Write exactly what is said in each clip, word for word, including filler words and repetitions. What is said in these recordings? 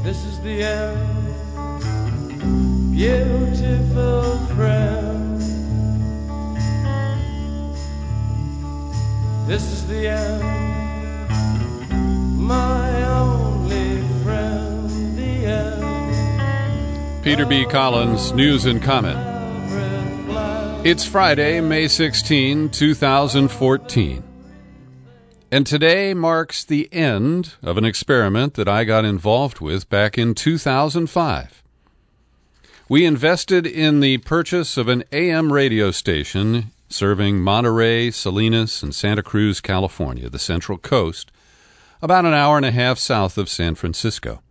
This is the end, beautiful friend. This is the end, my only friend, the end. Peter B. Collins, News and Comment. It's Friday, May sixteenth, two thousand fourteen. And today marks the end of an experiment that I got involved with back in two thousand five. We invested in the purchase of an A M radio station serving Monterey, Salinas, and Santa Cruz, California, the Central Coast, about an hour and a half south of San Francisco.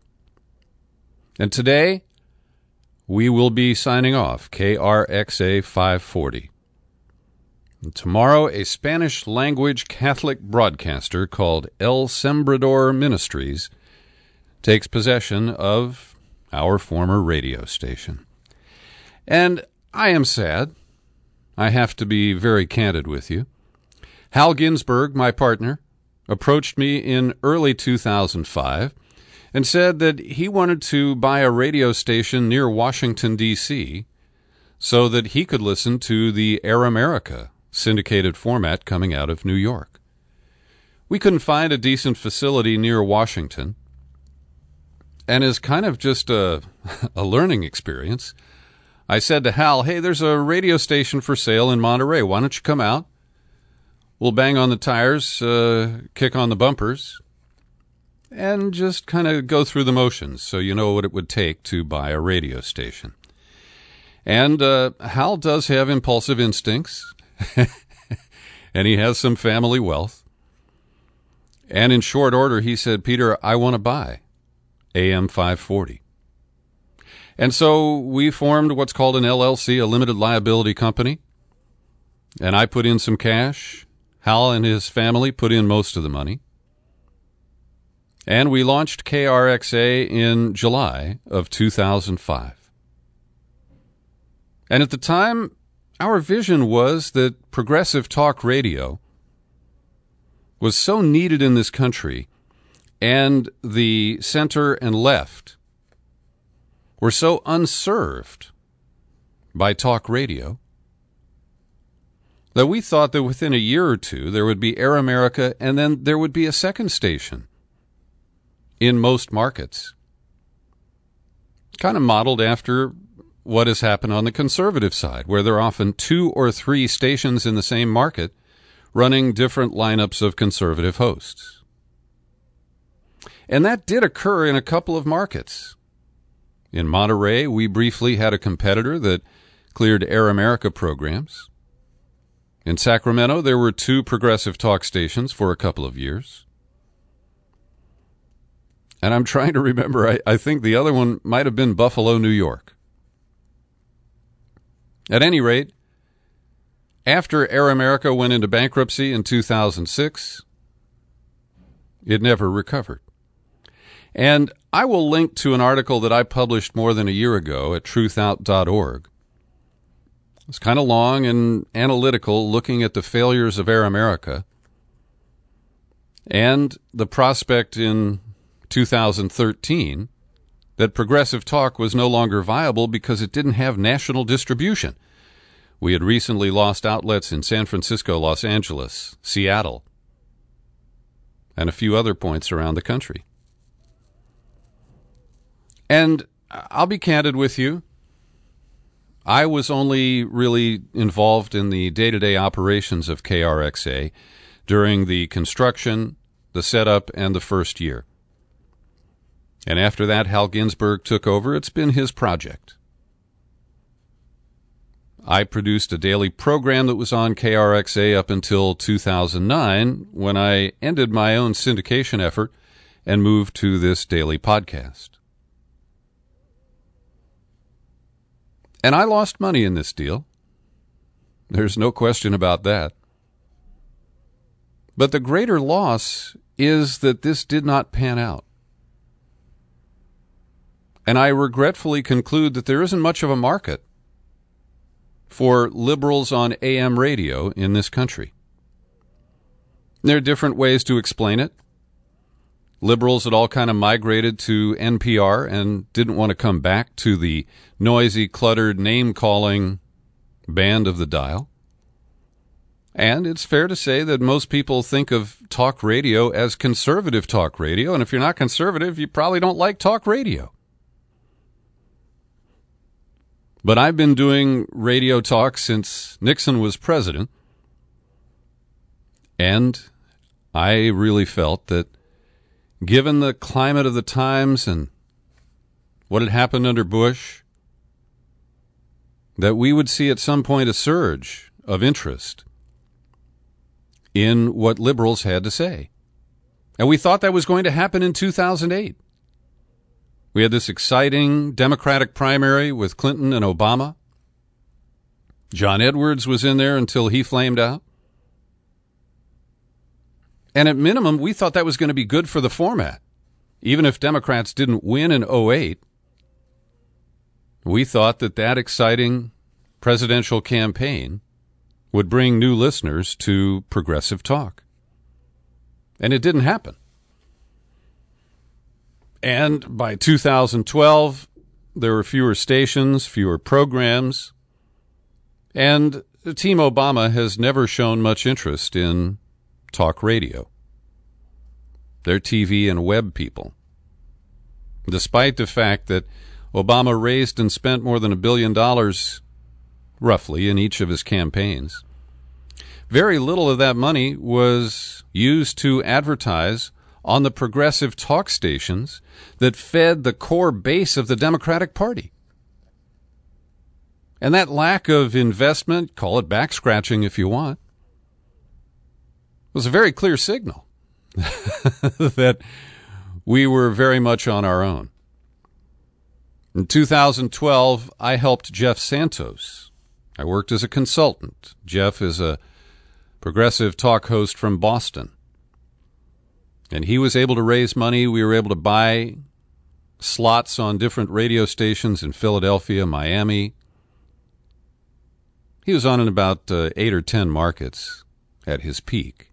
And today, we will be signing off K R X A five forty. And tomorrow, a Spanish-language Catholic broadcaster called El Sembrador Ministries takes possession of our former radio station. And I am sad. I have to be very candid with you. Hal Ginsberg, my partner, approached me in early two thousand five and said that he wanted to buy a radio station near Washington, D C, so that he could listen to the Air America syndicated format coming out of New York. We couldn't find a decent facility near Washington, and as kind of just a, a learning experience, I said to Hal, hey, there's a radio station for sale in Monterey. Why don't you come out? We'll bang on the tires, uh, kick on the bumpers, and just kind of go through the motions so you know what it would take to buy a radio station. And uh, Hal does have impulsive instincts, and he has some family wealth. And in short order, he said, Peter, I want to buy A M five forty. And so we formed what's called an L L C, a limited liability company, and I put in some cash. Hal and his family put in most of the money. And we launched K R X A in July of two thousand five. And at the time, our vision was that progressive talk radio was so needed in this country, and the center and left were so unserved by talk radio, that we thought that within a year or two there would be Air America, and then there would be a second station in most markets, kind of modeled after what has happened on the conservative side, where there are often two or three stations in the same market running different lineups of conservative hosts. And that did occur in a couple of markets. In Monterey, we briefly had a competitor that cleared Air America programs. In Sacramento, there were two progressive talk stations for a couple of years. And I'm trying to remember, I, I think the other one might have been Buffalo, New York. At any rate, after Air America went into bankruptcy in two thousand six, it never recovered. And I will link to an article that I published more than a year ago at truth out dot org. It's kind of long and analytical, looking at the failures of Air America and the prospect in two thousand thirteen that progressive talk was no longer viable because it didn't have national distribution. We had recently lost outlets in San Francisco, Los Angeles, Seattle, and a few other points around the country. And I'll be candid with you. I was only really involved in the day-to-day operations of K R X A during the construction, the setup, and the first year. And after that, Hal Ginsberg took over. It's been his project. I produced a daily program that was on K R X A up until two thousand nine, when I ended my own syndication effort and moved to this daily podcast. And I lost money in this deal. There's no question about that. But the greater loss is that this did not pan out. And I regretfully conclude that there isn't much of a market for liberals on A M radio in this country. There are different ways to explain it. Liberals had all kind of migrated to N P R and didn't want to come back to the noisy, cluttered, name-calling band of the dial. And it's fair to say that most people think of talk radio as conservative talk radio, and if you're not conservative, you probably don't like talk radio. But I've been doing radio talk since Nixon was president, and I really felt that given the climate of the times and what had happened under Bush, that we would see at some point a surge of interest in what liberals had to say. And we thought that was going to happen in two thousand eight. We had this exciting Democratic primary with Clinton and Obama. John Edwards was in there until he flamed out. And at minimum, we thought that was going to be good for the format. Even if Democrats didn't win in oh eight, we thought that that exciting presidential campaign would bring new listeners to progressive talk. And it didn't happen. And by two thousand twelve, there were fewer stations, fewer programs, and Team Obama has never shown much interest in talk radio. They're T V and web people. Despite the fact that Obama raised and spent more than a billion dollars, roughly, in each of his campaigns, very little of that money was used to advertise on the progressive talk stations that fed the core base of the Democratic Party. And that lack of investment, call it back-scratching if you want, was a very clear signal that we were very much on our own. In two thousand twelve, I helped Jeff Santos. I worked as a consultant. Jeff is a progressive talk host from Boston. And he was able to raise money. We were able to buy slots on different radio stations in Philadelphia, Miami. He was on in about uh, eight or ten markets at his peak.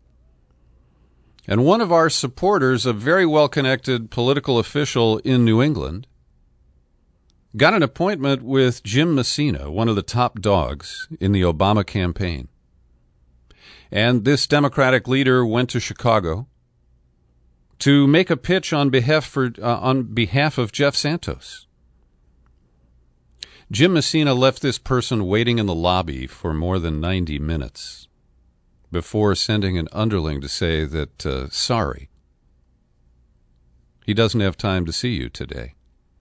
And one of our supporters, a very well-connected political official in New England, got an appointment with Jim Messina, one of the top dogs in the Obama campaign. And this Democratic leader went to Chicago to make a pitch on behalf for uh, on behalf of Jeff Santos. Jim Messina left this person waiting in the lobby for more than ninety minutes before sending an underling to say that, uh, sorry, he doesn't have time to see you today.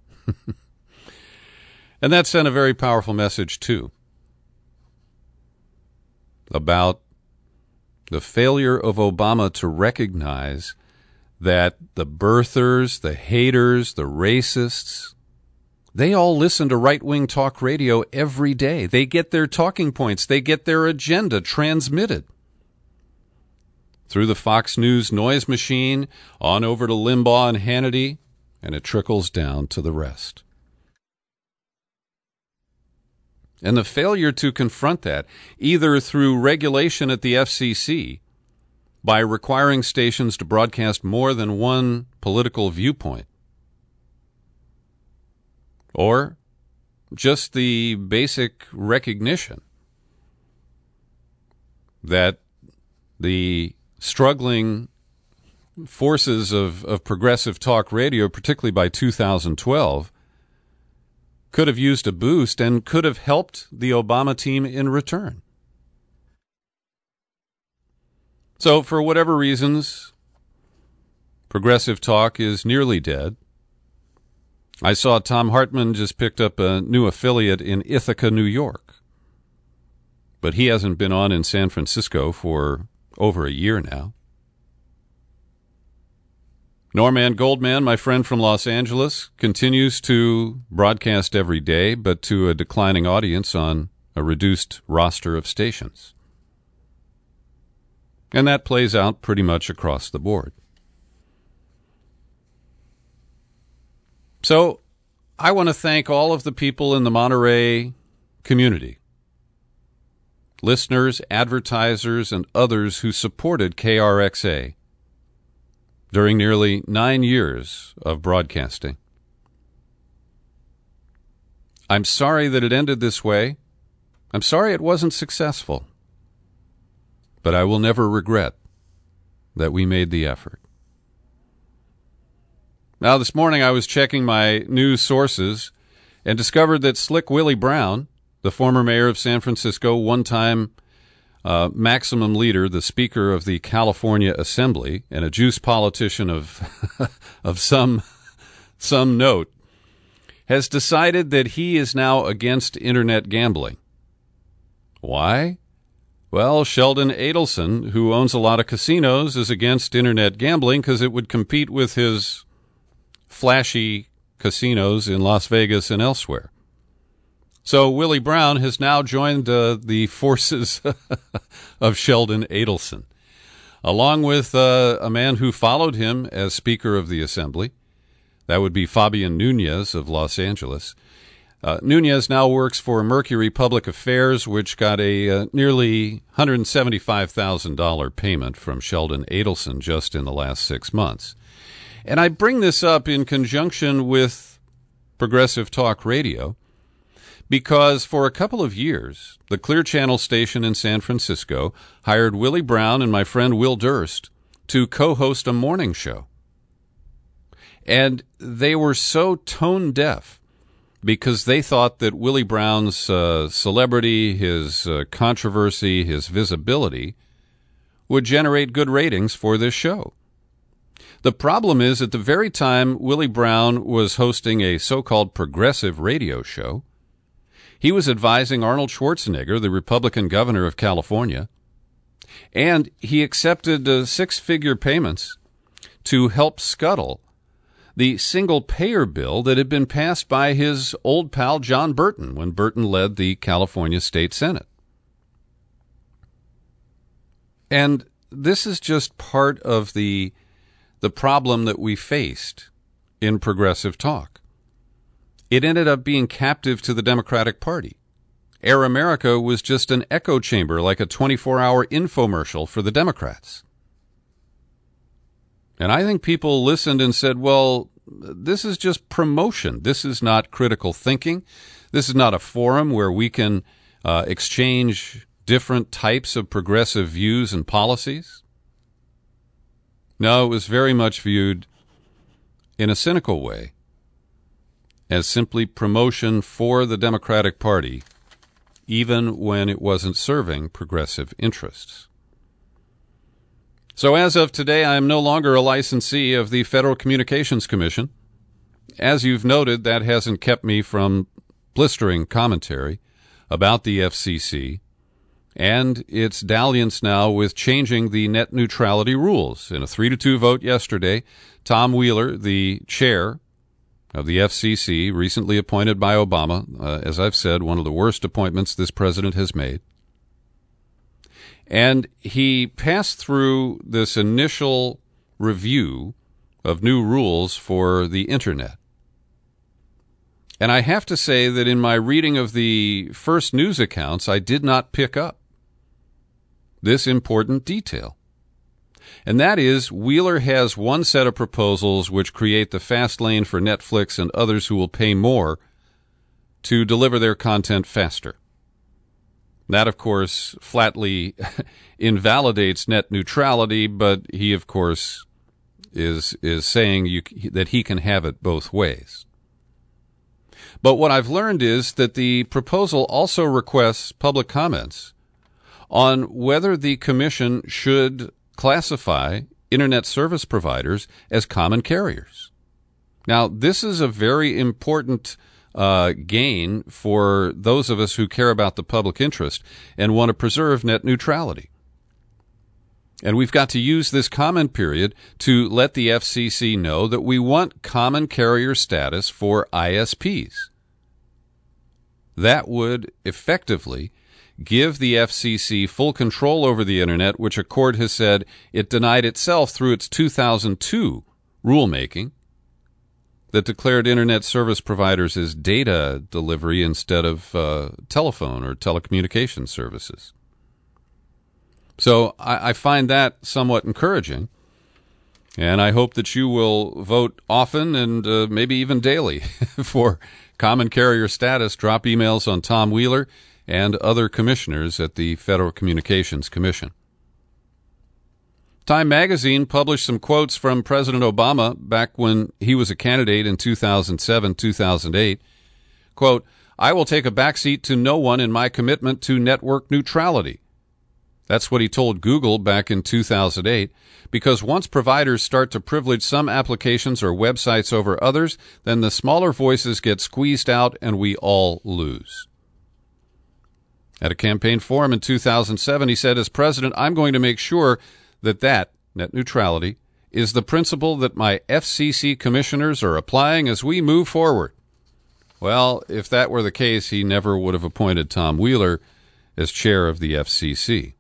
And that sent a very powerful message, too, about the failure of Obama to recognize that the birthers, the haters, the racists, they all listen to right-wing talk radio every day. They get their talking points. They get their agenda transmitted through the Fox News noise machine, on over to Limbaugh and Hannity, and it trickles down to the rest. And the failure to confront that, either through regulation at the F C C, by requiring stations to broadcast more than one political viewpoint, or just the basic recognition that the struggling forces of, of progressive talk radio, particularly by two thousand twelve, could have used a boost and could have helped the Obama team in return. So, for whatever reasons, progressive talk is nearly dead. I saw Tom Hartman just picked up a new affiliate in Ithaca, New York. But he hasn't been on in San Francisco for over a year now. Norman Goldman, my friend from Los Angeles, continues to broadcast every day, but to a declining audience on a reduced roster of stations. And that plays out pretty much across the board. So I want to thank all of the people in the Monterey community, listeners, advertisers, and others who supported K R X A during nearly nine years of broadcasting. I'm sorry that it ended this way. I'm sorry it wasn't successful. But I will never regret that we made the effort. Now, this morning I was checking my news sources and discovered that Slick Willie Brown, the former mayor of San Francisco, one-time uh, maximum leader, the Speaker of the California Assembly, and a juice politician of of some some note, has decided that he is now against internet gambling. Why? Well, Sheldon Adelson, who owns a lot of casinos, is against internet gambling because it would compete with his flashy casinos in Las Vegas and elsewhere. So Willie Brown has now joined uh, the forces of Sheldon Adelson, along with uh, a man who followed him as Speaker of the Assembly. That would be Fabian Nunez of Los Angeles. Uh, Nunez now works for Mercury Public Affairs, which got a uh, nearly one hundred seventy-five thousand dollars payment from Sheldon Adelson just in the last six months. And I bring this up in conjunction with Progressive Talk Radio because for a couple of years, the Clear Channel station in San Francisco hired Willie Brown and my friend Will Durst to co-host a morning show. And they were so tone deaf because they thought that Willie Brown's uh, celebrity, his uh, controversy, his visibility would generate good ratings for this show. The problem is, at the very time Willie Brown was hosting a so-called progressive radio show, he was advising Arnold Schwarzenegger, the Republican governor of California, and he accepted uh, six-figure payments to help scuttle the single-payer bill that had been passed by his old pal John Burton when Burton led the California State Senate. And this is just part of the the problem that we faced in Progressive Talk. It ended up being captive to the Democratic Party. Air America was just an echo chamber, like a twenty-four hour infomercial for the Democrats. And I think people listened and said, well, this is just promotion. This is not critical thinking. This is not a forum where we can uh, exchange different types of progressive views and policies. No, it was very much viewed in a cynical way as simply promotion for the Democratic Party, even when it wasn't serving progressive interests. So as of today, I am no longer a licensee of the Federal Communications Commission. As you've noted, that hasn't kept me from blistering commentary about the F C C and its dalliance now with changing the net neutrality rules. In a three to two vote yesterday, Tom Wheeler, the chair of the F C C, recently appointed by Obama, uh, as I've said, one of the worst appointments this president has made, and he passed through this initial review of new rules for the Internet. And I have to say that in my reading of the first news accounts, I did not pick up this important detail. And that is, Wheeler has one set of proposals which create the fast lane for Netflix and others who will pay more to deliver their content faster. That, of course, flatly invalidates net neutrality, but he, of course, is is saying you, that he can have it both ways. But what I've learned is that the proposal also requests public comments on whether the commission should classify Internet service providers as common carriers. Now, this is a very important uh, gain for those of us who care about the public interest and want to preserve net neutrality. And we've got to use this comment period to let the F C C know that we want common carrier status for I S Ps. That would effectively give the F C C full control over the Internet, which a court has said it denied itself through its two thousand two rulemaking that declared Internet service providers as data delivery instead of uh, telephone or telecommunications services. So I, I find that somewhat encouraging. And I hope that you will vote often and uh, maybe even daily for common carrier status. Drop emails on Tom Wheeler and other commissioners at the Federal Communications Commission. Time magazine published some quotes from President Obama back when he was a candidate in two thousand seven, two thousand eight. Quote, "I will take a backseat to no one in my commitment to network neutrality." That's what he told Google back in two thousand eight, because once providers start to privilege some applications or websites over others, then the smaller voices get squeezed out and we all lose. At a campaign forum in two thousand seven, he said, "As president, I'm going to make sure that that, net neutrality, is the principle that my F C C commissioners are applying as we move forward." Well, if that were the case, he never would have appointed Tom Wheeler as chair of the F C C.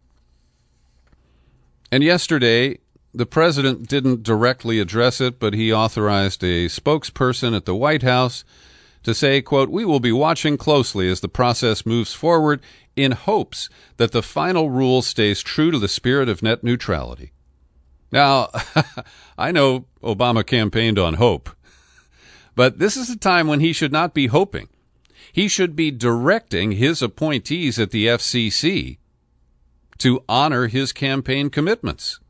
And yesterday, the president didn't directly address it, but he authorized a spokesperson at the White House to say, quote, "We will be watching closely as the process moves forward in hopes that the final rule stays true to the spirit of net neutrality." Now, I know Obama campaigned on hope, but this is a time when he should not be hoping. He should be directing his appointees at the F C C to honor his campaign commitments.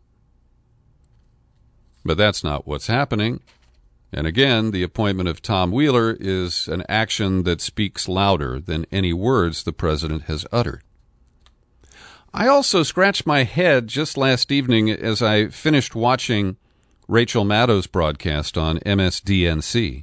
But that's not what's happening. And again, the appointment of Tom Wheeler is an action that speaks louder than any words the president has uttered. I also scratched my head just last evening as I finished watching Rachel Maddow's broadcast on M S D N C.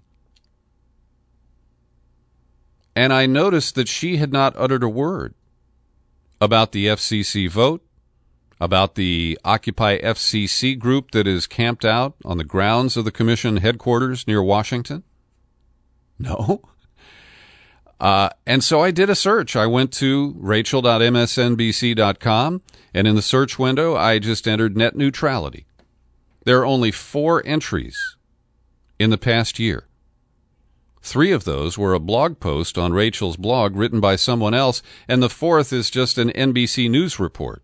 And I noticed that she had not uttered a word about the F C C vote, about the Occupy F C C group that is camped out on the grounds of the commission headquarters near Washington. No. Uh, and so I did a search. I went to rachel dot m s n b c dot com, and in the search window, I just entered net neutrality. There are only four entries in the past year. Three of those were a blog post on Rachel's blog written by someone else, and the fourth is just an N B C News report.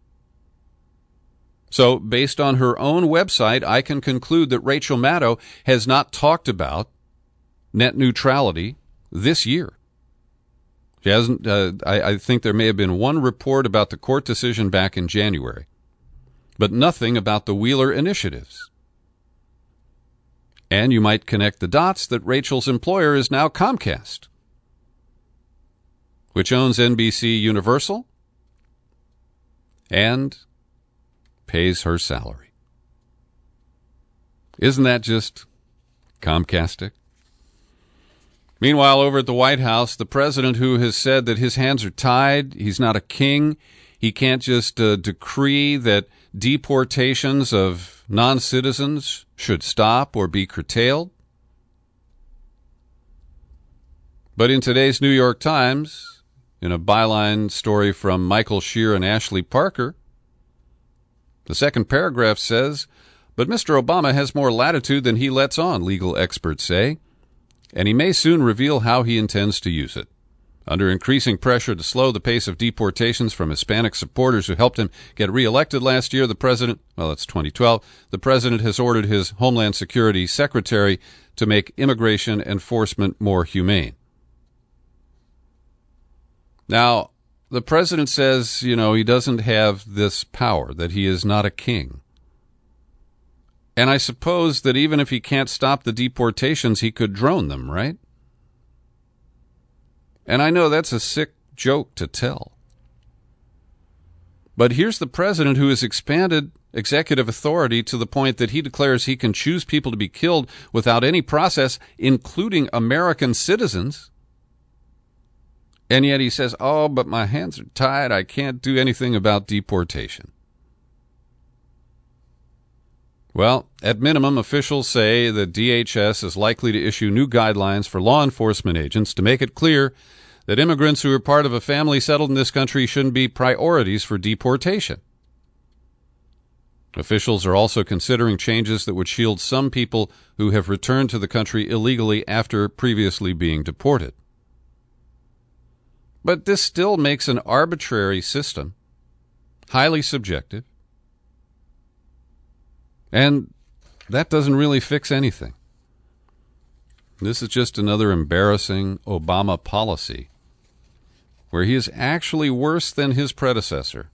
So, based on her own website, I can conclude that Rachel Maddow has not talked about net neutrality this year. She hasn't. Uh, I, I think there may have been one report about the court decision back in January, but nothing about the Wheeler initiatives. And you might connect the dots that Rachel's employer is now Comcast, which owns N B C Universal and pays her salary. Isn't that just Comcastic? Meanwhile, over at the White House, the president, who has said that his hands are tied, he's not a king, he can't just uh, decree that deportations of non-citizens should stop or be curtailed. But in today's New York Times, in a byline story from Michael Shear and Ashley Parker, the second paragraph says, "But Mister Obama has more latitude than he lets on, legal experts say, and he may soon reveal how he intends to use it. Under increasing pressure to slow the pace of deportations from Hispanic supporters who helped him get reelected last year, the president, well, it's twenty twelve, the president has ordered his Homeland Security secretary to make immigration enforcement more humane." Now, the president says, you know, he doesn't have this power, that he is not a king. And I suppose that even if he can't stop the deportations, he could drone them, right? And I know that's a sick joke to tell. But here's the president who has expanded executive authority to the point that he declares he can choose people to be killed without any process, including American citizens. And yet he says, oh, but my hands are tied. I can't do anything about deportation. Well, at minimum, officials say the D H S is likely to issue new guidelines for law enforcement agents to make it clear that immigrants who are part of a family settled in this country shouldn't be priorities for deportation. Officials are also considering changes that would shield some people who have returned to the country illegally after previously being deported. But this still makes an arbitrary system highly subjective. And that doesn't really fix anything. This is just another embarrassing Obama policy where he is actually worse than his predecessor.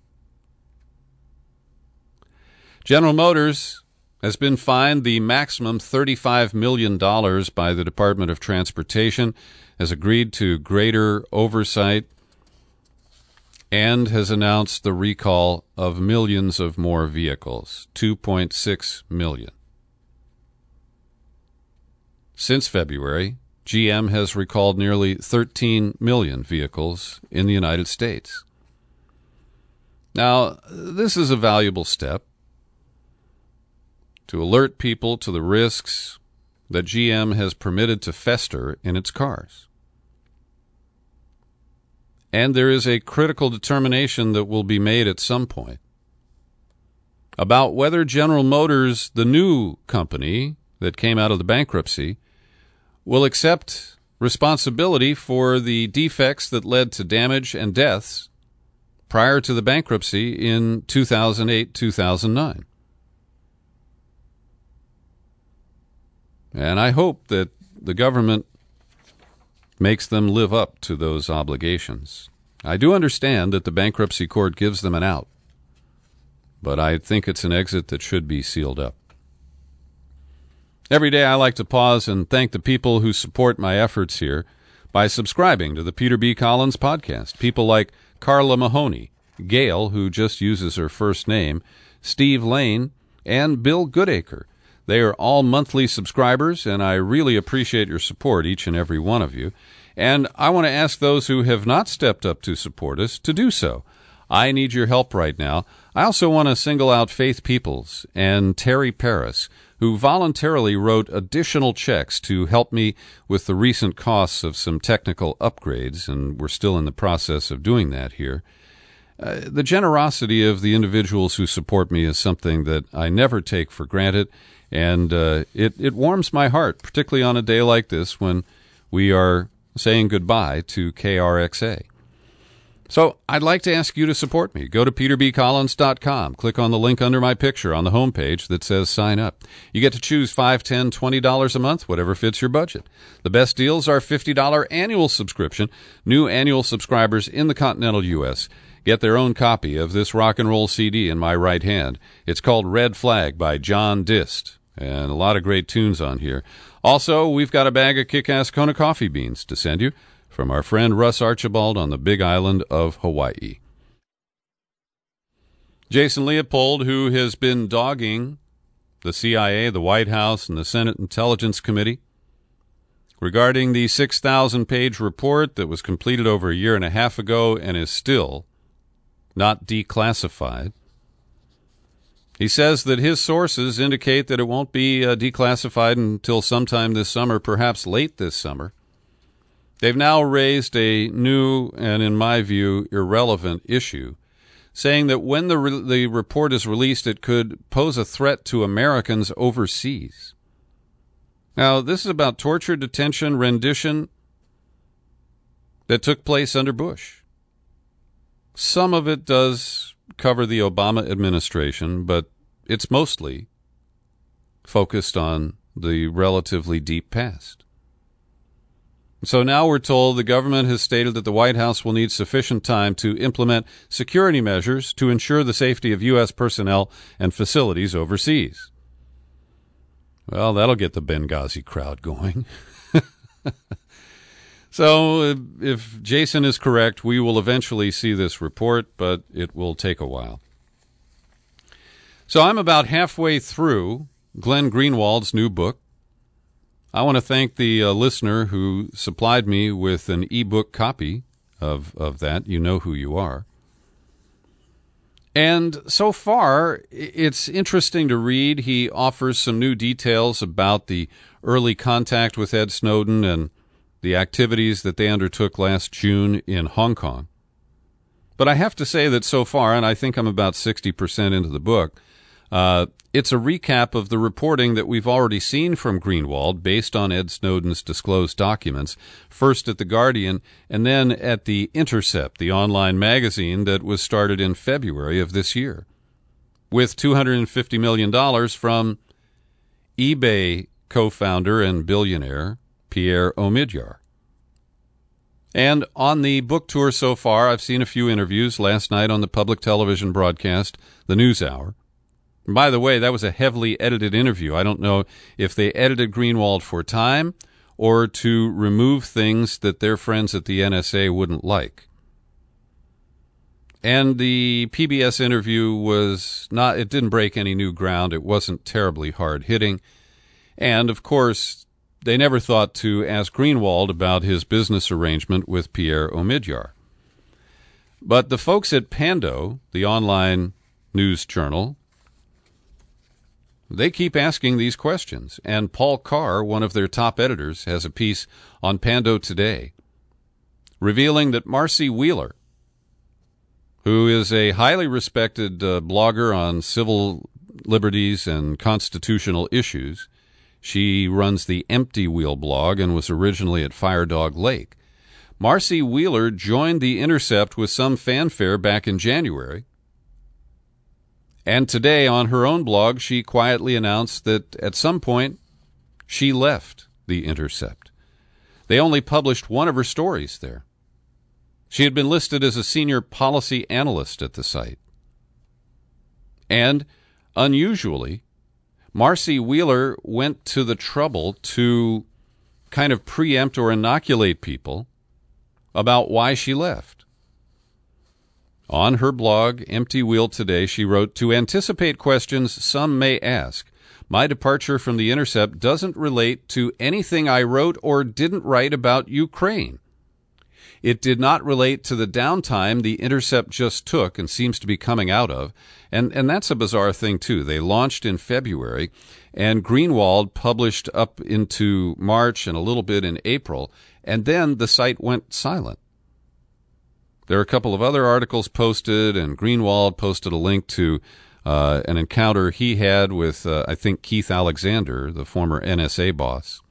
General Motors has been fined the maximum thirty-five million dollars by the Department of Transportation, has agreed to greater oversight, and has announced the recall of millions of more vehicles, two point six million. Since February, G M has recalled nearly thirteen million vehicles in the United States. Now, this is a valuable step to alert people to the risks that G M has permitted to fester in its cars. And there is a critical determination that will be made at some point about whether General Motors, the new company that came out of the bankruptcy, will accept responsibility for the defects that led to damage and deaths prior to the bankruptcy in two thousand eight, two thousand nine. And I hope that the government makes them live up to those obligations. I do understand that the bankruptcy court gives them an out, but I think it's an exit that should be sealed up. Every day I like to pause and thank the people who support my efforts here by subscribing to the Peter B. Collins podcast. People like Carla Mahoney, Gail, who just uses her first name, Steve Lane, and Bill Goodacre. They are all monthly subscribers, and I really appreciate your support, each and every one of you. And I want to ask those who have not stepped up to support us to do so. I need your help right now. I also want to single out Faith Peoples and Terry Paris, who voluntarily wrote additional checks to help me with the recent costs of some technical upgrades, and we're still in the process of doing that here. Uh, the generosity of the individuals who support me is something that I never take for granted, and uh, it, it warms my heart, particularly on a day like this when we are saying goodbye to K R X A. So I'd like to ask you to support me. Go to peter b collins dot com. Click on the link under my picture on the homepage that says sign up. You get to choose five dollars, ten dollars, twenty dollars a month, whatever fits your budget. The best deals are fifty dollars annual subscription. New annual subscribers in the continental U S get their own copy of this rock and roll C D in my right hand. It's called Red Flag by John Dist, and a lot of great tunes on here. Also, we've got a bag of kick-ass Kona coffee beans to send you from our friend Russ Archibald on the big island of Hawaii. Jason Leopold, who has been dogging the C I A, the White House, and the Senate Intelligence Committee regarding the six thousand page report that was completed over a year and a half ago and is still not declassified. He says that his sources indicate that it won't be uh, declassified until sometime this summer, perhaps late this summer. They've now raised a new and, in my view, irrelevant issue, saying that when the re- the report is released, it could pose a threat to Americans overseas. Now, this is about torture, detention, rendition that took place under Bush. Some of it does cover the Obama administration, but it's mostly focused on the relatively deep past. So now we're told the government has stated that the White House will need sufficient time to implement security measures to ensure the safety of U S personnel and facilities overseas. Well, that'll get the Benghazi crowd going. So if Jason is correct, we will eventually see this report, but it will take a while. So I'm about halfway through Glenn Greenwald's new book. I want to thank the uh, listener who supplied me with an ebook copy of, of that. You know who you are. And so far, it's interesting to read. He offers some new details about the early contact with Ed Snowden and the activities that they undertook last June in Hong Kong. But I have to say that so far, and I think I'm about sixty percent into the book, uh, it's a recap of the reporting that we've already seen from Greenwald based on Ed Snowden's disclosed documents, first at The Guardian and then at The Intercept, the online magazine that was started in February of this year, with two hundred fifty million dollars from eBay co-founder and billionaire Pierre Omidyar. And on the book tour so far, I've seen a few interviews last night on the public television broadcast, the NewsHour. And by the way, that was a heavily edited interview. I don't know if they edited Greenwald for time or to remove things that their friends at the N S A wouldn't like. And the P B S interview was not, it didn't break any new ground. It wasn't terribly hard-hitting. And, of course, they never thought to ask Greenwald about his business arrangement with Pierre Omidyar. But the folks at Pando, the online news journal, they keep asking these questions. And Paul Carr, one of their top editors, has a piece on Pando today revealing that Marcy Wheeler, who is a highly respected uh, blogger on civil liberties and constitutional issues, she runs the Empty Wheel blog and was originally at Firedog Lake. Marcy Wheeler joined The Intercept with some fanfare back in January. And today on her own blog, she quietly announced that at some point she left The Intercept. They only published one of her stories there. She had been listed as a senior policy analyst at the site. And unusually, Marcy Wheeler went to the trouble to kind of preempt or inoculate people about why she left. On her blog, Empty Wheel Today, she wrote, "To anticipate questions some may ask, my departure from The Intercept doesn't relate to anything I wrote or didn't write about Ukraine. It did not relate to the downtime The Intercept just took and seems to be coming out of." And and that's a bizarre thing, too. They launched in February, and Greenwald published up into March and a little bit in April, and then the site went silent. There are a couple of other articles posted, and Greenwald posted a link to uh, an encounter he had with, uh, I think, Keith Alexander, the former N S A boss.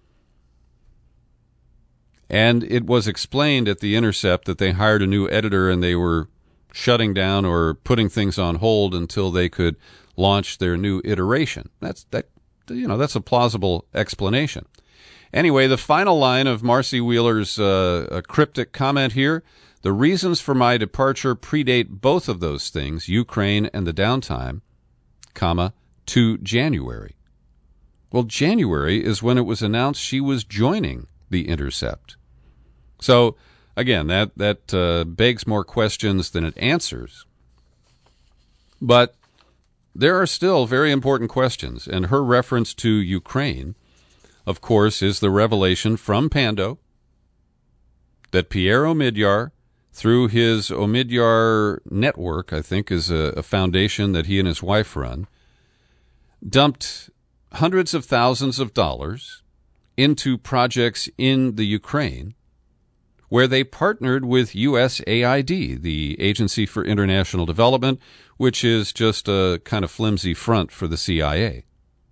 And it was explained at The Intercept that they hired a new editor and they were shutting down or putting things on hold until they could launch their new iteration. That's that, you know, that's a plausible explanation. Anyway, the final line of Marcy Wheeler's uh, cryptic comment here: "The reasons for my departure predate both of those things, Ukraine and the downtime, comma, to January." Well, January is when it was announced she was joining The Intercept. So, again, that, that uh, begs more questions than it answers. But there are still very important questions, and her reference to Ukraine, of course, is the revelation from Pando that Pierre Omidyar, through his Omidyar Network, I think is a, a foundation that he and his wife run, dumped hundreds of thousands of dollars into projects in the Ukraine, where they partnered with U S A I D, the Agency for International Development, which is just a kind of flimsy front for the C I A.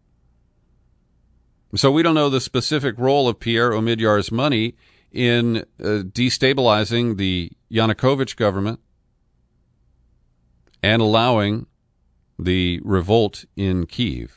So we don't know the specific role of Pierre Omidyar's money in uh, destabilizing the Yanukovych government and allowing the revolt in Kyiv.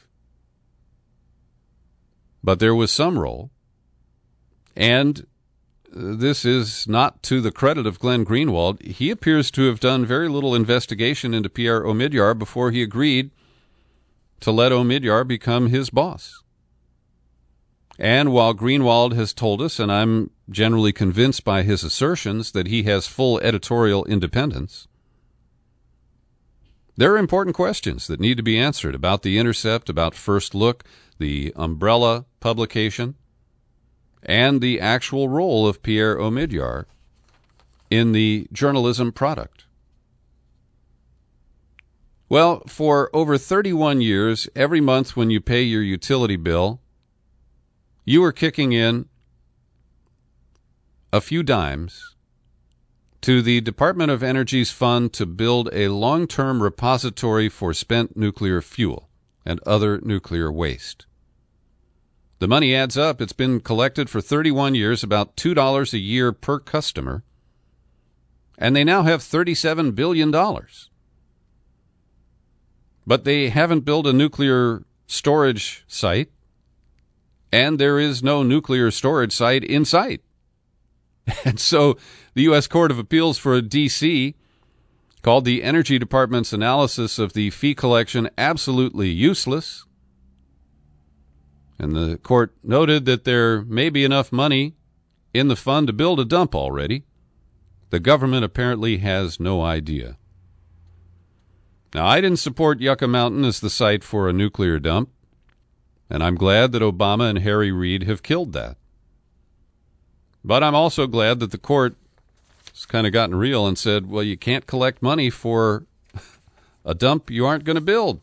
But there was some role, and this is not to the credit of Glenn Greenwald. He appears to have done very little investigation into Pierre Omidyar before he agreed to let Omidyar become his boss. And while Greenwald has told us, and I'm generally convinced by his assertions, that he has full editorial independence, there are important questions that need to be answered about The Intercept, about First Look, the umbrella publication, and the actual role of Pierre Omidyar in the journalism product. Well, for over thirty-one years, every month when you pay your utility bill, you are kicking in a few dimes to the Department of Energy's fund to build a long-term repository for spent nuclear fuel and other nuclear waste. The money adds up. It's been collected for thirty-one years, about two dollars a year per customer, and they now have thirty-seven billion dollars. But they haven't built a nuclear storage site and there is no nuclear storage site in sight. And so the U S Court of Appeals for D C called the Energy Department's analysis of the fee collection absolutely useless. And the court noted that there may be enough money in the fund to build a dump already. The government apparently has no idea. Now, I didn't support Yucca Mountain as the site for a nuclear dump, and I'm glad that Obama and Harry Reid have killed that. But I'm also glad that the court has kind of gotten real and said, well, you can't collect money for a dump you aren't going to build.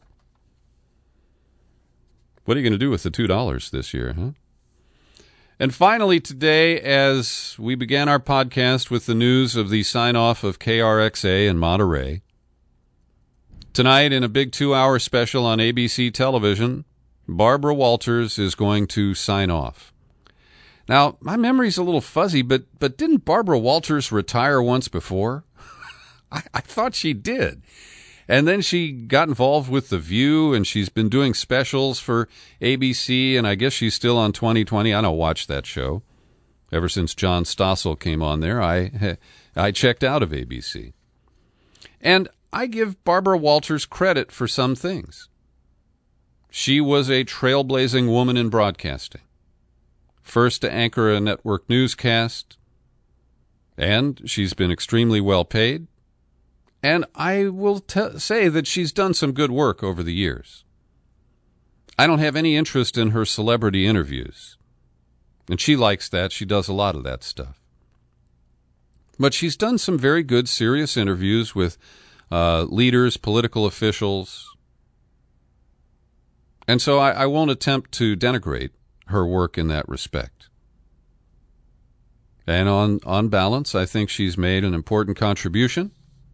What are you going to do with the two dollars this year, huh? And finally today, as we began our podcast with the news of the sign-off of K R X A in Monterey, tonight in a big two-hour special on A B C television, Barbara Walters is going to sign off. Now, my memory's a little fuzzy, but but didn't Barbara Walters retire once before? I, I thought she did. And then she got involved with The View, and she's been doing specials for A B C, and I guess she's still on twenty twenty. I don't watch that show. Ever since John Stossel came on there, I I checked out of A B C. And I give Barbara Walters credit for some things. She was a trailblazing woman in broadcasting. First to anchor a network newscast, and she's been extremely well paid. And I will t- say that she's done some good work over the years. I don't have any interest in her celebrity interviews, and she likes that. She does a lot of that stuff. But she's done some very good, serious interviews with uh, leaders, political officials, and so I, I won't attempt to denigrate her work in that respect. And on, on balance, I think she's made an important contribution.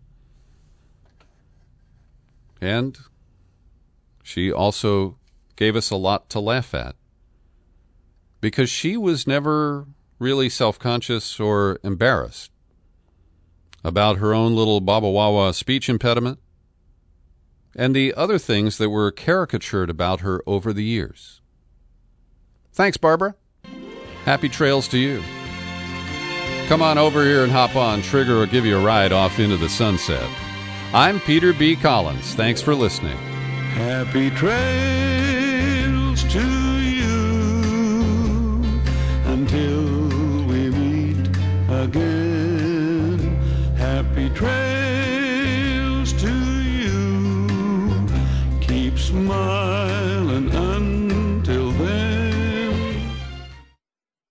And she also gave us a lot to laugh at, because she was never really self-conscious or embarrassed about her own little Baba Wawa speech impediment and the other things that were caricatured about her over the years. Thanks, Barbara. Happy trails to you. Come on over here and hop on. Trigger will give you a ride off into the sunset. I'm Peter B. Collins. Thanks for listening. Happy trails.